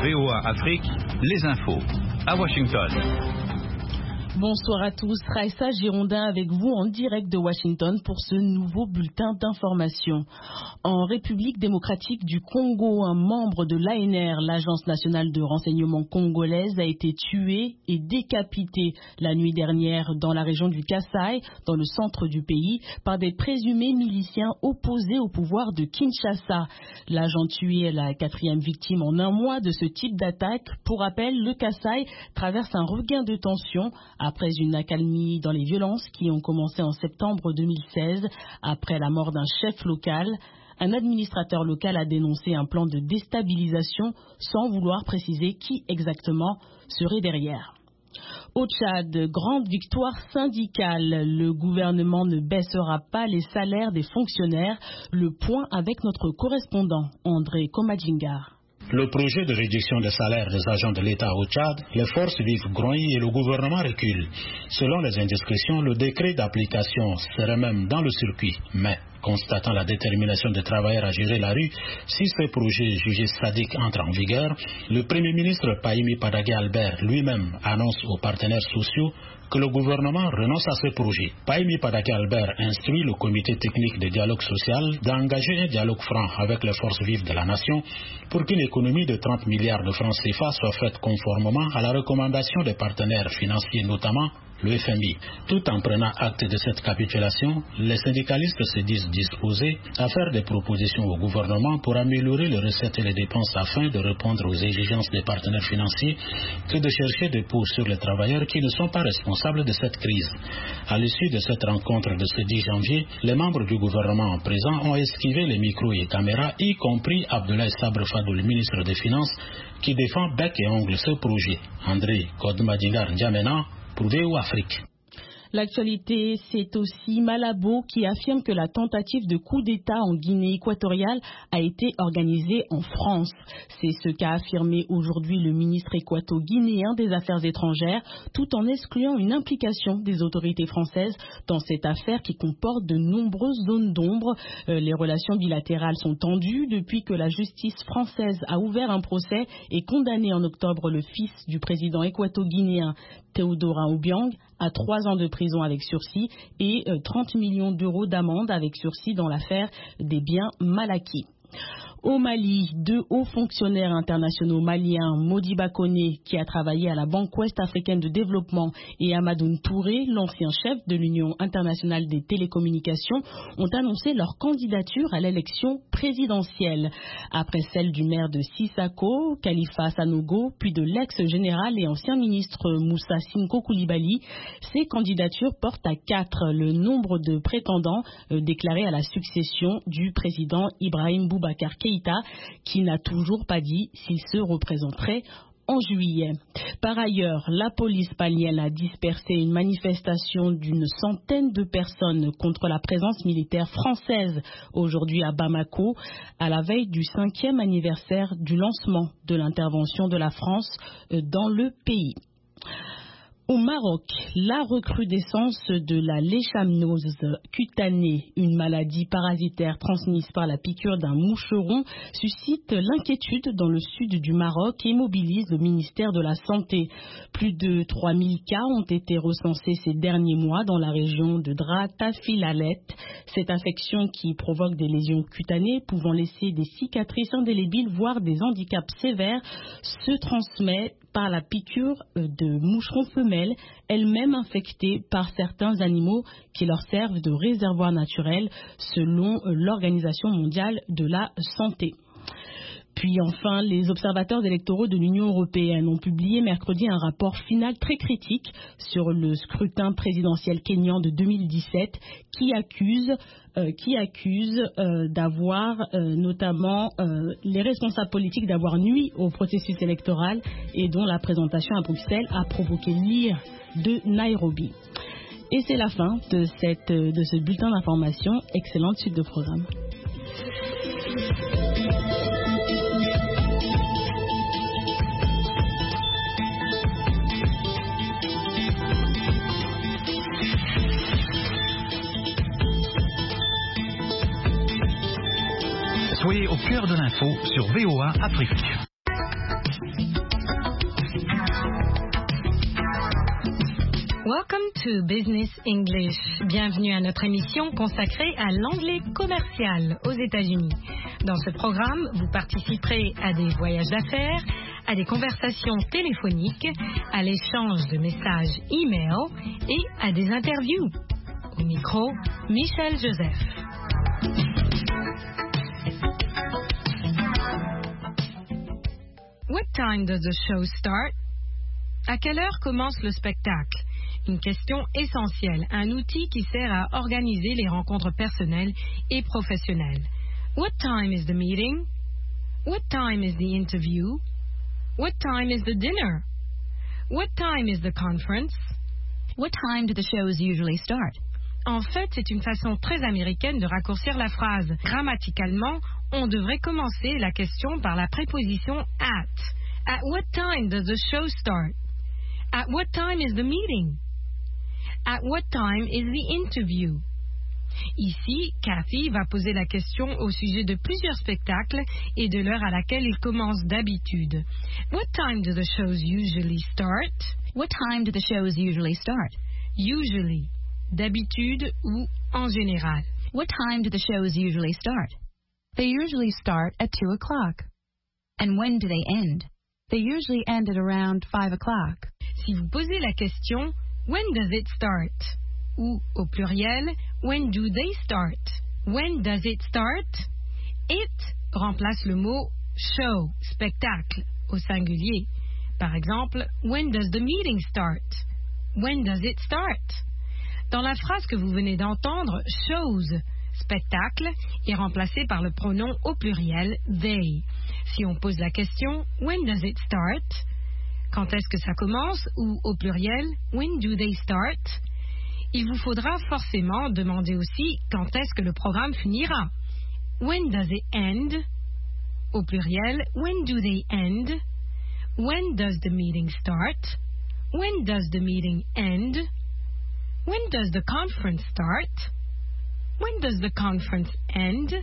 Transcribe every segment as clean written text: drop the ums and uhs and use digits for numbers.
VOA Afrique, les infos. À Washington. Bonsoir à tous, Raissa Girondin avec vous en direct de Washington pour ce nouveau bulletin d'information. En République démocratique du Congo, un membre de l'ANR, l'Agence nationale de renseignement congolaise, a été tué et décapité la nuit dernière dans la région du Kasaï, dans le centre du pays, par des présumés miliciens opposés au pouvoir de Kinshasa. L'agent tué est la 4e victime en un mois de ce type d'attaque. Pour rappel, le Kasaï traverse un regain de tension après une accalmie dans les violences qui ont commencé en septembre 2016, après la mort d'un chef local. Un administrateur local a dénoncé un plan de déstabilisation sans vouloir préciser qui exactement serait derrière. Au Tchad, grande victoire syndicale. Le gouvernement ne baissera pas les salaires des fonctionnaires. Le point avec notre correspondant, André Komadjingar. Le projet de réduction des salaires des agents de l'État au Tchad, les forces vives grognent et le gouvernement recule. Selon les indiscrétions, le décret d'application serait même dans le circuit. Mais, constatant la détermination des travailleurs à gérer la rue, si ce projet jugé sadique entre en vigueur, le Premier ministre Pahimi Padagé Albert lui-même annonce aux partenaires sociaux que le gouvernement renonce à ce projet. Pahimi Padagé Albert instruit le comité technique de dialogue social d'engager un dialogue franc avec les forces vives de la nation pour qu'une économie de 30 milliards de francs CFA soit faite conformément à la recommandation des partenaires financiers, notamment le FMI. Tout en prenant acte de cette capitulation, les syndicalistes se disent disposés à faire des propositions au gouvernement pour améliorer les recettes et les dépenses afin de répondre aux exigences des partenaires financiers que de chercher des pots sur les travailleurs qui ne sont pas responsables de cette crise. À l'issue de cette rencontre de ce 10 janvier, les membres du gouvernement présent ont esquivé les micros et caméras, y compris Abdoulaye Sabre Fadou, le ministre des Finances, qui défend bec et ongle ce projet. André Komadjingar N'Djamena pour VOA Afrique. L'actualité, c'est aussi Malabo qui affirme que la tentative de coup d'État en Guinée équatoriale a été organisée en France. C'est ce qu'a affirmé aujourd'hui le ministre équato-guinéen des Affaires étrangères, tout en excluant une implication des autorités françaises dans cette affaire qui comporte de nombreuses zones d'ombre. Les relations bilatérales sont tendues depuis que la justice française a ouvert un procès et condamné en octobre le fils du président équato-guinéen Théodora Obiang à 3 ans de prison avec sursis et 30 millions d'euros d'amende avec sursis dans l'affaire des biens mal acquis. Au Mali, 2 hauts fonctionnaires internationaux maliens, Modiba Koné, qui a travaillé à la Banque Ouest Africaine de Développement, et Amadoune Touré, l'ancien chef de l'Union internationale des télécommunications, ont annoncé leur candidature à l'élection présidentielle. Après celle du maire de Sissako, Khalifa Sanogo, puis de l'ex-général et ancien ministre Moussa Sinko Koulibaly, ces candidatures portent à 4 le nombre de prétendants déclarés à la succession du président Ibrahim Boubacar Keïta, qui n'a toujours pas dit s'il se représenterait en juillet. Par ailleurs, la police malienne a dispersé une manifestation d'une centaine de personnes contre la présence militaire française aujourd'hui à Bamako, à la veille du 5e anniversaire du lancement de l'intervention de la France dans le pays. Au Maroc, la recrudescence de la léishmaniose cutanée, une maladie parasitaire transmise par la piqûre d'un moucheron, suscite l'inquiétude dans le sud du Maroc et mobilise le ministère de la Santé. Plus de 3000 cas ont été recensés ces derniers mois dans la région de Drata-Filalet. Cette infection qui provoque des lésions cutanées pouvant laisser des cicatrices indélébiles, voire des handicaps sévères, se transmet par la piqûre de moucherons femelles, elles-mêmes infectées par certains animaux qui leur servent de réservoir naturel, selon l'Organisation mondiale de la santé. Puis enfin, les observateurs électoraux de l'Union européenne ont publié mercredi un rapport final très critique sur le scrutin présidentiel kényan de 2017 qui accuse d'avoir notamment les responsables politiques d'avoir nui au processus électoral et dont la présentation à Bruxelles a provoqué l'ire de Nairobi. Et c'est la fin de ce bulletin d'information. Excellente suite de programme. Soyez au cœur de l'info sur VOA Afrique. Welcome to Business English. Bienvenue à notre émission consacrée à l'anglais commercial aux États-Unis. Dans ce programme, vous participerez à des voyages d'affaires, à des conversations téléphoniques, à l'échange de messages e-mail et à des interviews. Au micro, Michel Joseph. What time does the show start? À quelle heure commence le spectacle? Une question essentielle, un outil qui sert à organiser les rencontres personnelles et professionnelles. What time is the meeting? What time is the interview? What time is the dinner? What time is the conference? What time do the shows usually start? En fait, c'est une façon très américaine de raccourcir la phrase. Grammaticalement, on devrait commencer la question par la préposition at. At what time does the show start? At what time is the meeting? At what time is the interview? Ici, Cathy va poser la question au sujet de plusieurs spectacles et de l'heure à laquelle ils commencent d'habitude. What time do the shows usually start? What time do the shows usually start? Usually, d'habitude ou en général. What time do the shows usually start? They usually start at 2 o'clock. And when do they end? They usually end at around 5 o'clock. Si vous posez la question, when does it start? Ou, au pluriel, when do they start? When does it start? It remplace le mot show, spectacle, au singulier. Par exemple, when does the meeting start? When does it start? Dans la phrase que vous venez d'entendre, shows, spectacle, est remplacé par le pronom au pluriel they. Si on pose la question, when does it start? Quand est-ce que ça commence? Ou au pluriel, when do they start? Il vous faudra forcément demander aussi quand est-ce que le programme finira. When does it end? Au pluriel, when do they end? When does the meeting start? When does the meeting end? When does the conference start? When does the conference end?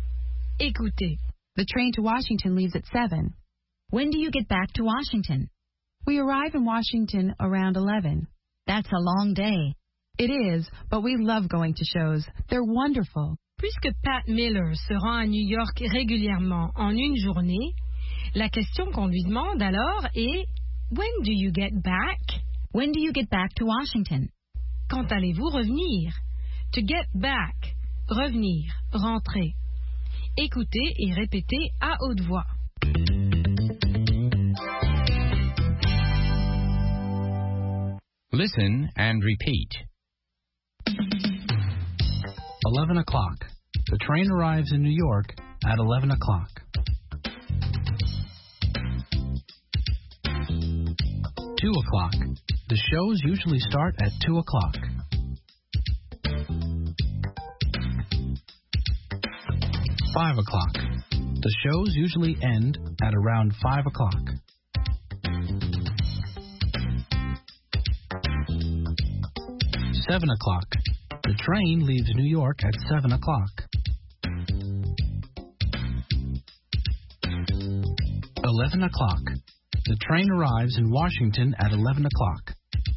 Écoutez. The train to Washington leaves at 7. When do you get back to Washington? We arrive in Washington around 11. That's a long day. It is, but we love going to shows. They're wonderful. Puisque Pat Miller se rend à New York régulièrement en une journée, la question qu'on lui demande alors est When do you get back? When do you get back to Washington? Quand allez-vous revenir? To get back, revenir, rentrer. Écoutez et répétez à haute voix. Listen and repeat. 11 o'clock. The train arrives in New York at 11 o'clock. 2 o'clock. The shows usually start at 2 o'clock. 5 o'clock. The shows usually end at around 5 o'clock. 7 o'clock. The train leaves New York at 7 o'clock. 11 o'clock. The train arrives in Washington at 11 o'clock.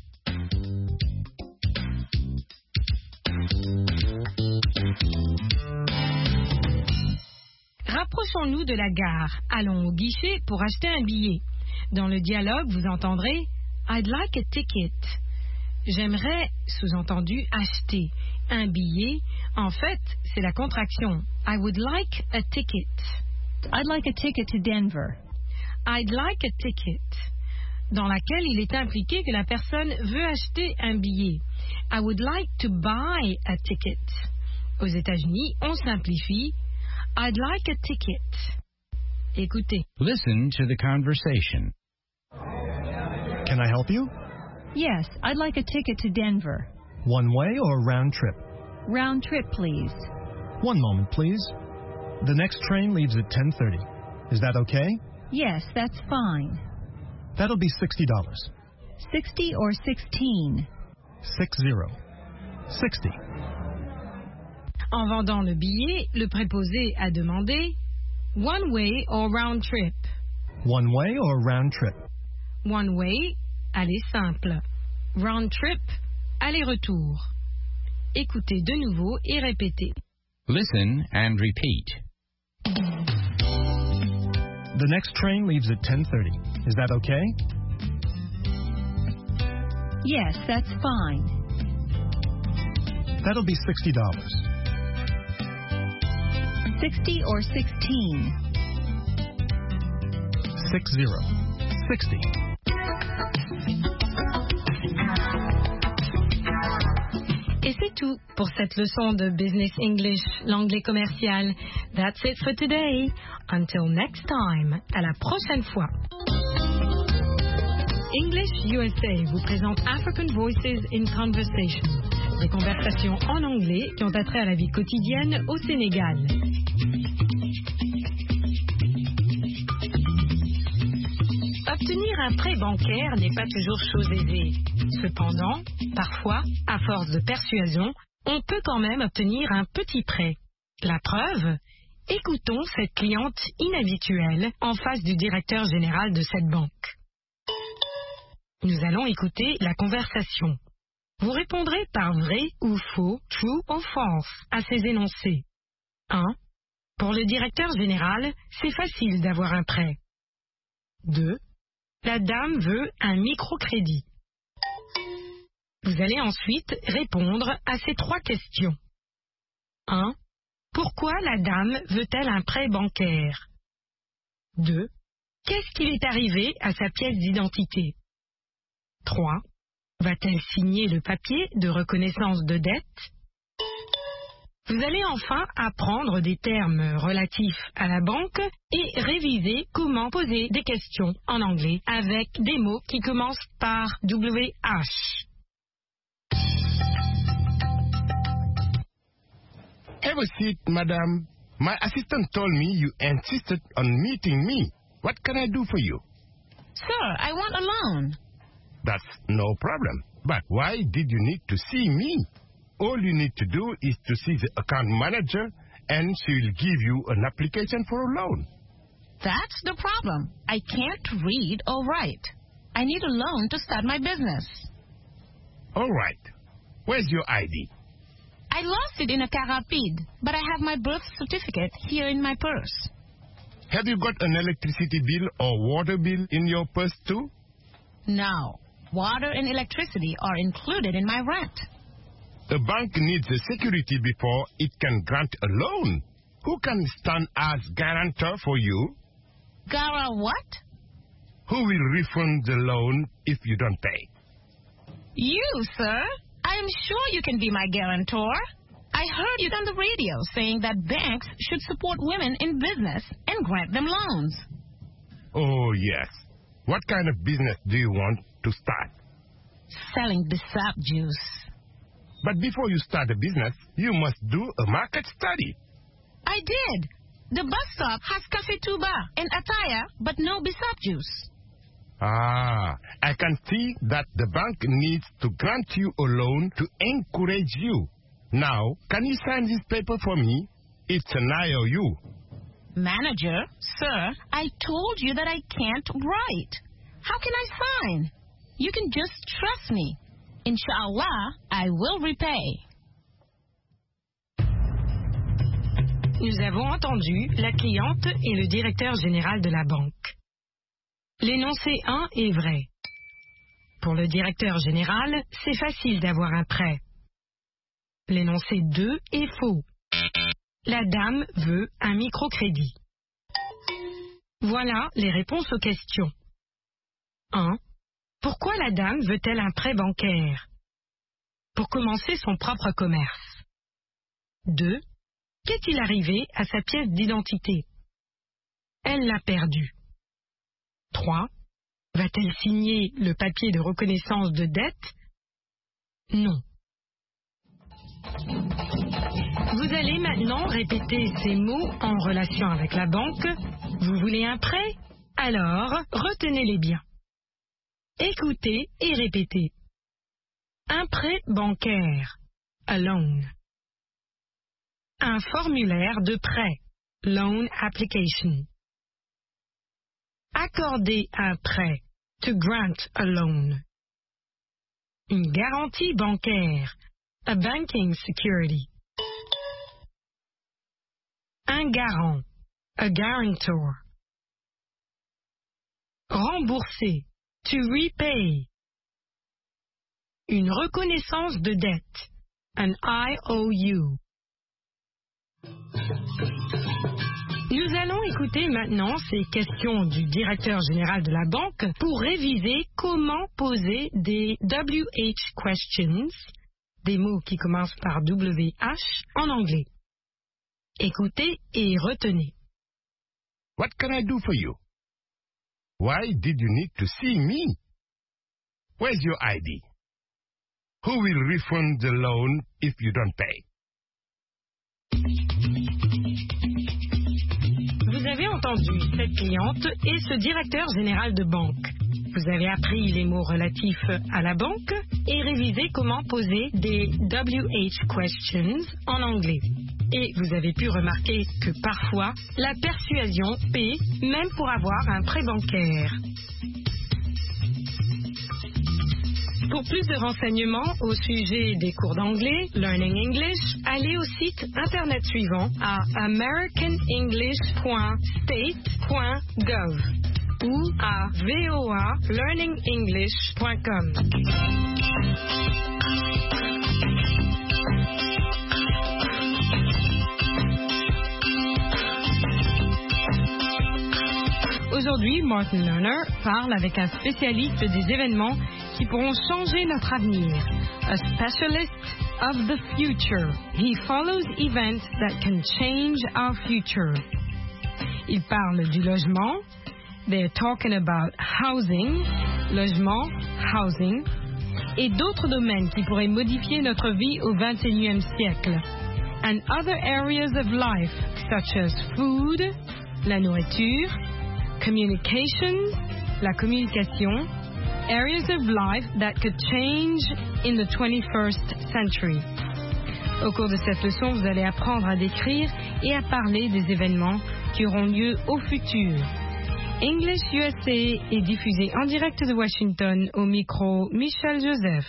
Rapprochons-nous de la gare. Allons au guichet pour acheter un billet. Dans le dialogue, vous entendrez I'd like a ticket. J'aimerais, sous-entendu, acheter un billet. En fait, c'est la contraction. I would like a ticket. I'd like a ticket to Denver. I'd like a ticket. Dans laquelle il est impliqué que la personne veut acheter un billet. I would like to buy a ticket. Aux États-Unis, on simplifie. I'd like a ticket. Écoutez. Listen to the conversation. Can I help you? Yes, I'd like a ticket to Denver. One way or round trip? Round trip, please. One moment, please. The next train leaves at 10:30. Is that okay? Yes, that's fine. That'll be $60. 60 or 16? 60. 60. En vendant le billet, le préposé a demandé one way or round trip. One way or round trip? One way, aller simple. Round trip, aller-retour. Écoutez de nouveau et répétez. Listen and repeat. The next train leaves at 10:30. Is that okay? Yes, that's fine. That'll be $60. 60 or 16? 60. 60. Et c'est tout pour cette leçon de Business English, l'anglais commercial. That's it for today. Until next time. À la prochaine fois. English USA vous présente African Voices in Conversation. Des conversations en anglais qui ont attrait à la vie quotidienne au Sénégal. Obtenir un prêt bancaire n'est pas toujours chose aisée. Cependant, parfois, à force de persuasion, on peut quand même obtenir un petit prêt. La preuve ? Écoutons cette cliente inhabituelle en face du directeur général de cette banque. Nous allons écouter la conversation. Vous répondrez par vrai ou faux, true or false, à ces énoncés. 1. Pour le directeur général, c'est facile d'avoir un prêt. 2. La dame veut un microcrédit. Vous allez ensuite répondre à ces 3 questions. 1. Pourquoi la dame veut-elle un prêt bancaire? 2. Qu'est-ce qu'il est arrivé à sa pièce d'identité? 3. Va-t-elle signer le papier de reconnaissance de dette? Vous allez enfin apprendre des termes relatifs à la banque et réviser comment poser des questions en anglais avec des mots qui commencent par WH. Have a seat, madam. My assistant told me you insisted on meeting me. What can I do for you? Sir, I want a loan. That's no problem. But why did you need to see me? All you need to do is to see the account manager and she will give you an application for a loan. That's the problem. I can't read or write. I need a loan to start my business. All right. Where's your ID? I lost it in a car rapide, but I have my birth certificate here in my purse. Have you got an electricity bill or water bill in your purse too? No. Water and electricity are included in my rent. The bank needs a security before it can grant a loan. Who can stand as guarantor for you? Gara what? Who will refund the loan if you don't pay? You, sir. I am sure you can be my guarantor. I heard you on the radio saying that banks should support women in business and grant them loans. Oh, yes. What kind of business do you want to start? Selling Bissap juice. But before you start a business, you must do a market study. I did. The bus stop has Cafe Tuba and Ataya, but no Bissap juice. Ah, I can see that the bank needs to grant you a loan to encourage you. Now, can you sign this paper for me? It's an IOU. Manager, sir, I told you that I can't write. How can I sign? You can just trust me. Inshallah, I will repay. Nous avons entendu la cliente et le directeur général de la banque. L'énoncé 1 est vrai. Pour le directeur général, c'est facile d'avoir un prêt. L'énoncé 2 est faux. La dame veut un microcrédit. Voilà les réponses aux questions. 1. Pourquoi la dame veut-elle un prêt bancaire? Pour commencer son propre commerce. 2. Qu'est-il arrivé à sa pièce d'identité? Elle l'a perdue. 3. Va-t-elle signer le papier de reconnaissance de dette? Non. Vous allez maintenant répéter ces mots en relation avec la banque. Vous voulez un prêt? Alors, retenez-les bien. Écoutez et répétez. Un prêt bancaire. A loan. Un formulaire de prêt. Loan application. Accorder un prêt. To grant a loan. Une garantie bancaire. A banking security. Un garant. A guarantor. Rembourser. To repay. Une reconnaissance de dette. An IOU. Nous allons écouter maintenant ces questions du directeur général de la banque pour réviser comment poser des WH questions, des mots qui commencent par WH en anglais. Écoutez et retenez. What can I do for you? Why did you need to see me? Where's your ID? Who will refund the loan if you don't pay? Vous avez entendu cette cliente et ce directeur général de banque. Vous avez appris les mots relatifs à la banque et révisé comment poser des WH questions en anglais. Et vous avez pu remarquer que parfois, la persuasion paie même pour avoir un prêt bancaire. Pour plus de renseignements au sujet des cours d'anglais, Learning English, allez au site internet suivant à americanenglish.state.gov ou à voalearningenglish.com. Aujourd'hui, Martin Lerner parle avec un spécialiste des événements qui pourront changer notre avenir. A specialist of the future. He follows events that can change our future. Il parle du logement. They're talking about housing. Logement, housing. Et d'autres domaines qui pourraient modifier notre vie au XXIe siècle. And other areas of life, such as food, la nourriture, communication, la communication, areas of life that could change in the 21st century. Au cours de cette leçon, vous allez apprendre à décrire et à parler des événements qui auront lieu au futur. English USA est diffusé en direct de Washington au micro Michel Joseph.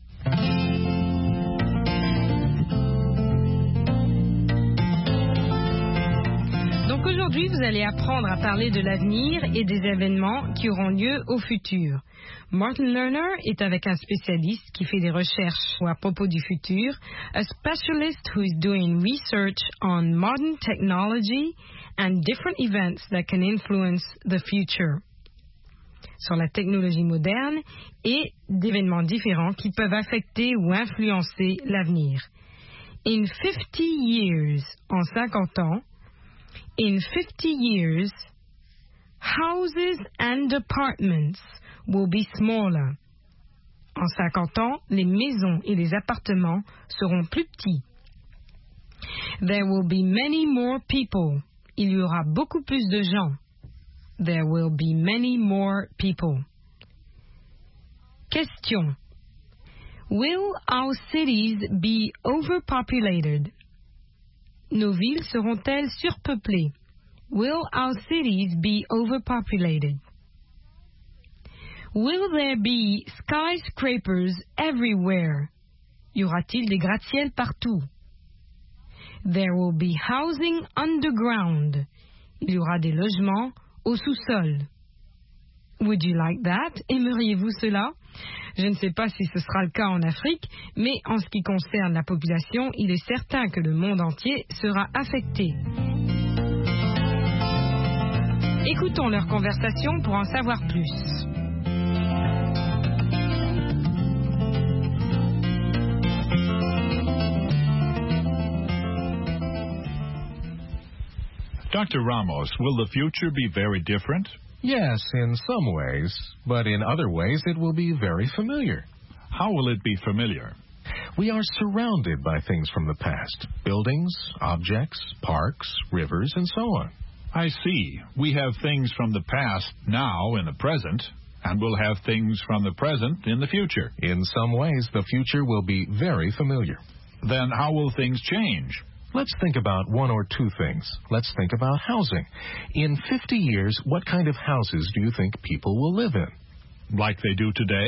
Donc aujourd'hui, vous allez apprendre à parler de l'avenir et des événements qui auront lieu au futur. Martin Lerner est avec un spécialiste qui fait des recherches à propos du futur, a specialist who is doing research on modern technology and different events that can influence the future. Sur la technologie moderne et d'événements différents qui peuvent affecter ou influencer l'avenir. In 50 years, en 50 ans, in 50 years, houses and apartments will be smaller. En 50 ans, les maisons et les appartements seront plus petits. There will be many more people. Il y aura beaucoup plus de gens. There will be many more people. Question. Will our cities be overpopulated? Nos villes seront-elles surpeuplées? Will our cities be overpopulated? Will there be skyscrapers everywhere? Y aura-t-il des gratte-ciels partout? There will be housing underground. Il y aura des logements au sous-sol. Would you like that? Aimeriez-vous cela? Je ne sais pas si ce sera le cas en Afrique, mais en ce qui concerne la population, il est certain que le monde entier sera affecté. Écoutons leur conversation pour en savoir plus. Dr. Ramos, will the future be very different? Yes, in some ways, but in other ways it will be very familiar. How will it be familiar? We are surrounded by things from the past, buildings, objects, parks, rivers, and so on. I see. We have things from the past now in the present, and we'll have things from the present in the future. In some ways, the future will be very familiar. Then how will things change? Let's think about one or two things. Let's think about housing. In 50 years, what kind of houses do you think people will live in? Like they do today?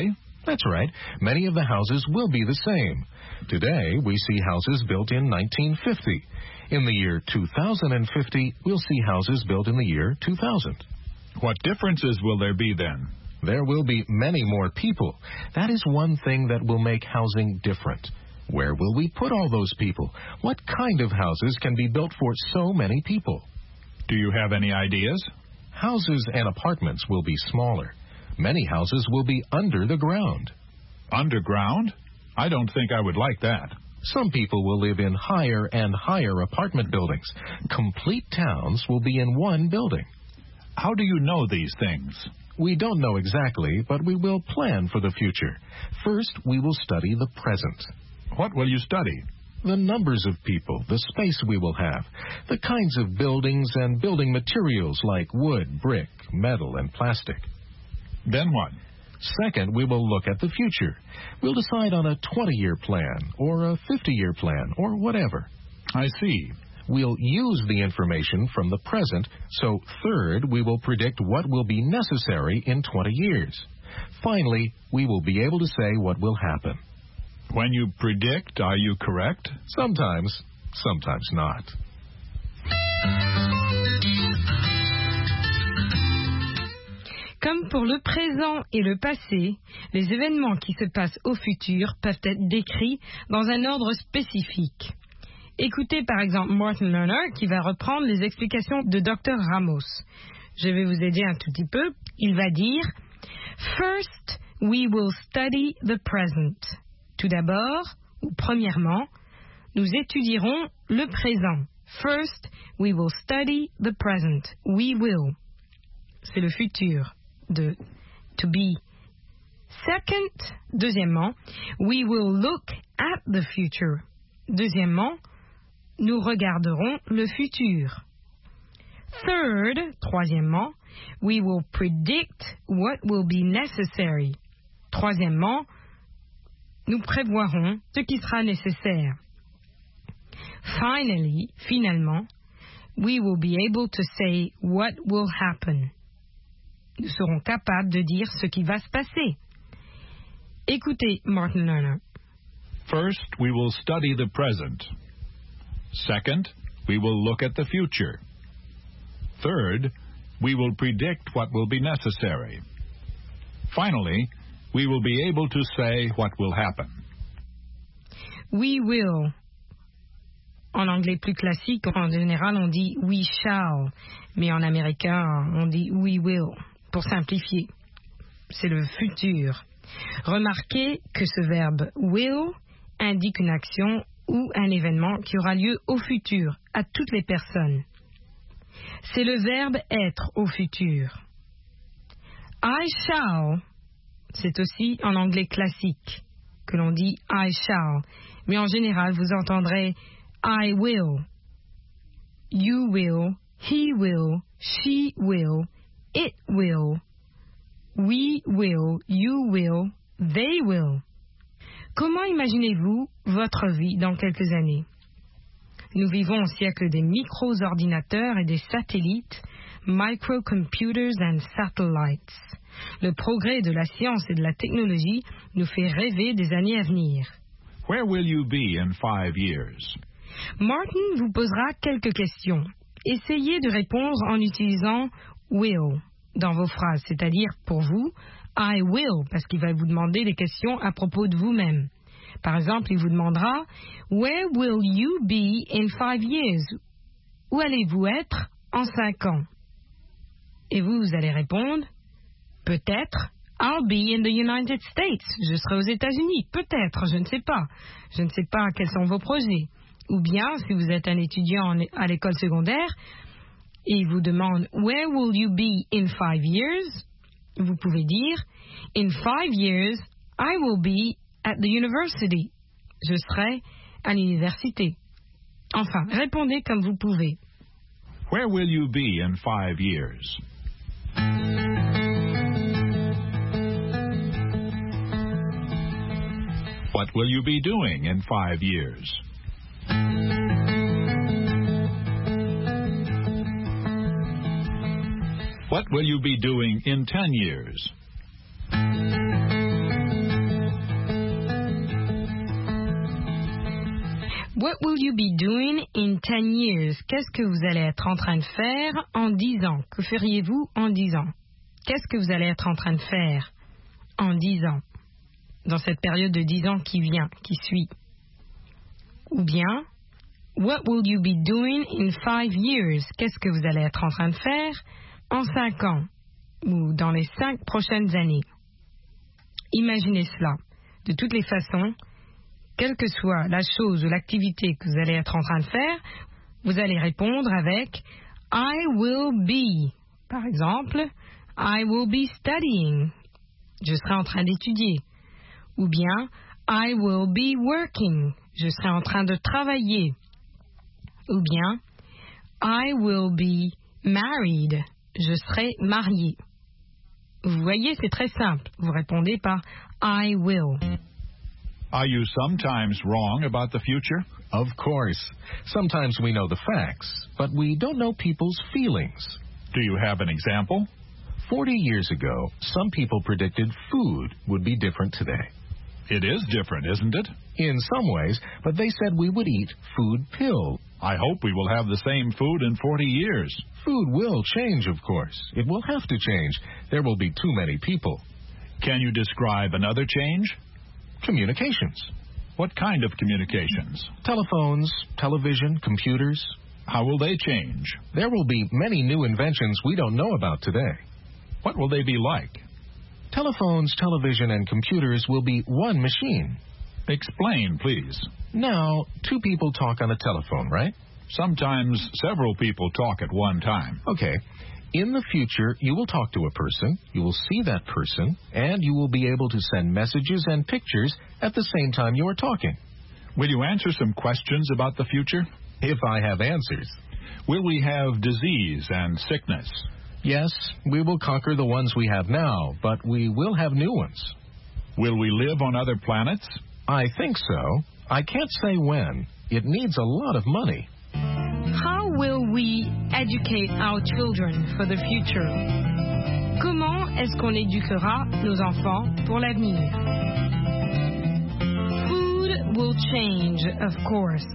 That's right. Many of the houses will be the same. Today, we see houses built in 1950. In the year 2050, we'll see houses built in the year 2000. What differences will there be then? There will be many more people. That is one thing that will make housing different. Where will we put all those people? What kind of houses can be built for so many people? Do you have any ideas? Houses and apartments will be smaller. Many houses will be under the ground. Underground? I don't think I would like that. Some people will live in higher and higher apartment buildings. Complete towns will be in one building. How do you know these things? We don't know exactly, but we will plan for the future. First, we will study the present. What will you study? The numbers of people, the space we will have, the kinds of buildings and building materials like wood, brick, metal, and plastic. Then what? Second, we will look at the future. We'll decide on a 20-year plan, or a 50-year plan, or whatever. I see. We'll use the information from the present, so third, we will predict what will be necessary in 20 years. Finally, we will be able to say what will happen. When you predict, are you correct? Sometimes, sometimes not. Comme pour le présent et le passé, les événements qui se passent au futur peuvent être décrits dans un ordre spécifique. Écoutez par exemple Martin Lerner qui va reprendre les explications de Dr. Ramos. Je vais vous aider un tout petit peu. Il va dire « First, we will study the present ». Tout d'abord, ou premièrement, nous étudierons le présent. First, we will study the present. We will. C'est le futur de to be. Second, deuxièmement, we will look at the future. Deuxièmement, nous regarderons le futur. Third, troisièmement, we will predict what will be necessary. Troisièmement, nous prévoirons ce qui sera nécessaire. Finally, finalement, we will be able to say what will happen. Nous serons capables de dire ce qui va se passer. Écoutez Martin Lerner. First, we will study the present. Second, we will look at the future. Third, we will predict what will be necessary. Finally, we will be able to say what will happen. We will. En anglais plus classique, en général, on dit we shall. Mais en américain, on dit we will. Pour simplifier. C'est le futur. Remarquez que ce verbe will indique une action ou un événement qui aura lieu au futur, à toutes les personnes. C'est le verbe être au futur. I shall, c'est aussi en anglais classique que l'on dit I shall, mais en général vous entendrez I will, you will, he will, she will, it will, we will, you will, they will. Comment imaginez-vous votre vie dans quelques années? Nous vivons au siècle des micro-ordinateurs et des satellites, microcomputers and satellites. Le progrès de la science et de la technologie nous fait rêver des années à venir. Where will you be in 5 years? Martin vous posera quelques questions. Essayez de répondre en utilisant will dans vos phrases, c'est-à-dire pour vous, I will, parce qu'il va vous demander des questions à propos de vous-même. Par exemple, il vous demandera Where will you be in 5 years? Où allez-vous être en 5 ans? Et vous allez répondre peut-être I'll be in the United States. Je serai aux États-Unis. Peut-être, je ne sais pas. Je ne sais pas quels sont vos projets. Ou bien, si vous êtes un étudiant à l'école secondaire et il vous demande Where will you be in 5 years? Vous pouvez dire In 5 years, I will be at the university. Je serai à l'université. Enfin, répondez comme vous pouvez. Where will you be in 5 years? What will you be doing in 5 years? What will you be doing in 10 years? What will you be doing in 10 years? Qu'est-ce que vous allez être en train de faire en 10 ans? Que feriez-vous en 10 ans? Qu'est-ce que vous allez être en train de faire en 10 ans? Dans cette période de 10 ans qui vient, qui suit. Ou bien, what will you be doing in 5 years? Qu'est-ce que vous allez être en train de faire en 5 ans? Ou dans les 5 prochaines années? Imaginez cela. De toutes les façons, quelle que soit la chose ou l'activité que vous allez être en train de faire, vous allez répondre avec I will be. Par exemple, I will be studying. Je serai en train d'étudier. Ou bien, I will be working. Je serai en train de travailler. Ou bien, I will be married. Je serai marié. Vous voyez, c'est très simple. Vous répondez par I will. Are you sometimes wrong about the future? Of course. Sometimes we know the facts, but we don't know people's feelings. Do you have an example? 40 years ago, some people predicted food would be different today. It is different, isn't it? In some ways, but they said we would eat food pill. I hope we will have the same food in 40 years. Food will change, of course. It will have to change. There will be too many people. Can you describe another change? Communications. What kind of communications? Telephones, television, computers. How will they change? There will be many new inventions we don't know about today. What will they be like? Telephones, television, and computers will be one machine. Explain, please. Now, 2 people talk on a telephone, right? Sometimes several people talk at one time. Okay. In the future, you will talk to a person, you will see that person, and you will be able to send messages and pictures at the same time you are talking. Will you answer some questions about the future? If I have answers. Will we have disease and sickness? Yes, we will conquer the ones we have now, but we will have new ones. Will we live on other planets? I think so. I can't say when. It needs a lot of money. How will we educate our children for the future? Comment est-ce qu'on éduquera nos enfants pour l'avenir? Food will change, of course.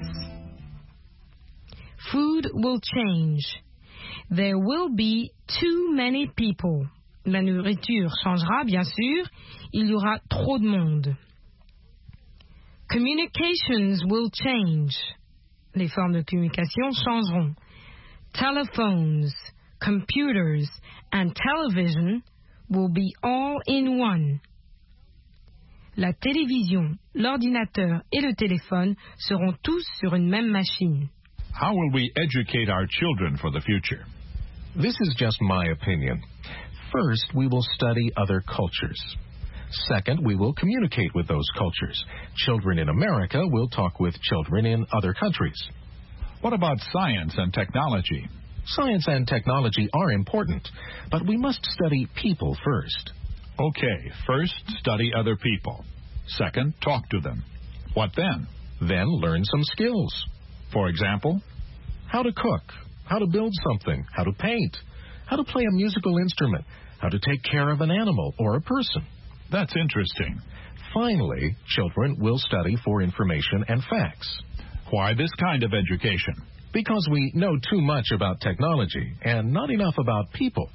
Food will change. There will be too many people. La nourriture changera, bien sûr. Il y aura trop de monde. Communications will change. Les formes de communication changeront. Telephones, computers, and television will be all in one. La télévision, l'ordinateur et le téléphone seront tous sur une même machine. How will we educate our children for the future? This is just my opinion. First, we will study other cultures. Second, we will communicate with those cultures. Children in America will talk with children in other countries. What about science and technology? Science and technology are important, but we must study people first. Okay, first study other people. Second, talk to them. What then? Then learn some skills. For example? How to cook, how to build something, how to paint, how to play a musical instrument, how to take care of an animal or a person. That's interesting. Finally, children will study for information and facts. Why this kind of education? Because we know too much about technology and not enough about people.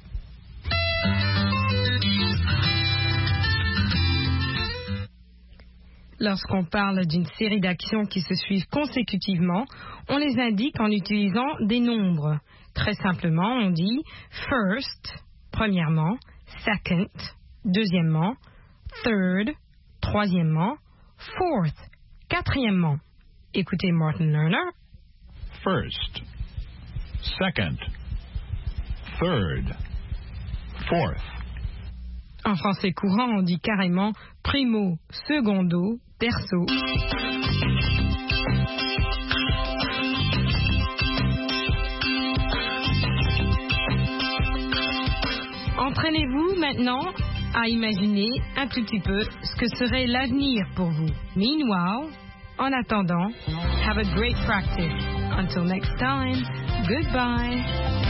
Lorsqu'on parle d'une série d'actions qui se suivent consécutivement, on les indique en utilisant des nombres. Très simplement, on dit first, premièrement, second, deuxièmement, third, troisièmement, fourth, quatrièmement. Écoutez Martin Lerner. First, second, third, fourth. En français courant, on dit carrément primo, secondo, terzo. Entraînez-vous maintenant à imaginer un tout petit peu ce que serait l'avenir pour vous. Meanwhile, en attendant, have a great practice. Until next time, goodbye.